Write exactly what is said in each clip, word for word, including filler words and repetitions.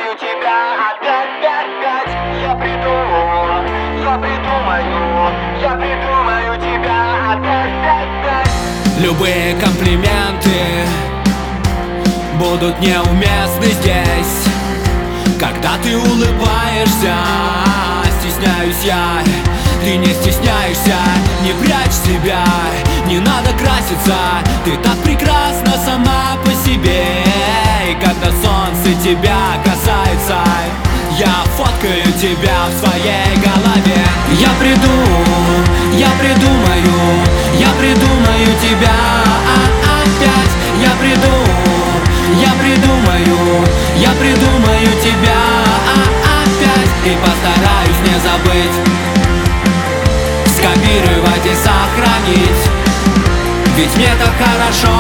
придумаю тебя опять, пять, пять. Я приду, я придумаю, я придумаю тебя опять, пять, пять. Любые комплименты будут неуместны здесь, когда ты улыбаешься. Стесняюсь я, ты не стесняешься. Не прячь себя, не надо краситься. Ты так прекрасна сама по себе. И когда солнце тебя касается, я фоткаю тебя в своей голове. Я приду, я придумаю, я придумаю тебя опять. Я приду, я придумаю, я придумаю тебя опять. И постараюсь не забыть, скопировать и сохранить. Ведь мне так хорошо,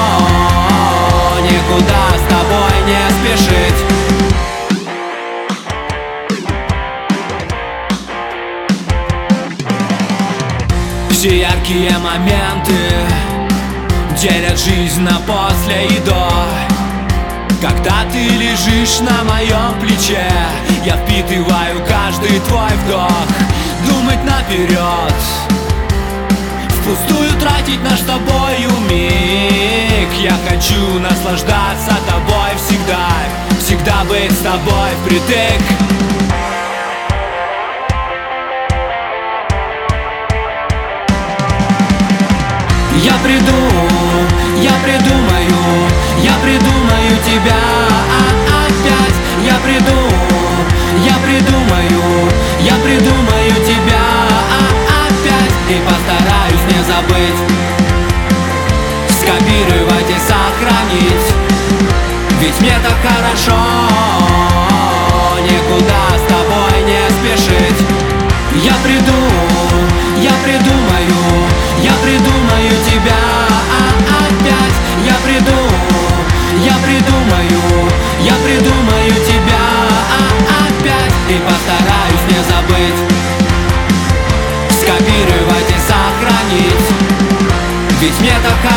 никуда с тобой не спешить. Все яркие моменты делят жизнь на после и до. Когда ты лежишь на моем плече, я впитываю каждый твой вдох. Думать наперед, впустую тратить наш с тобою миг. Я хочу наслаждаться тобой всегда, всегда быть с тобой впритык. Я приду, я придумаю, я придумаю тебя опять. Я приду, я придумаю, я придумаю тебя опять. И постараюсь не забыть, скопировать и сохранить. Ведь мне так хорошо, никуда с тобой не спешить. Я приду, я придумаю, я придумаю тебя опять. Я приду, я придумаю, я придумаю тебя опять. И постараюсь не забыть, скопировать и сохранить. Ведь мне так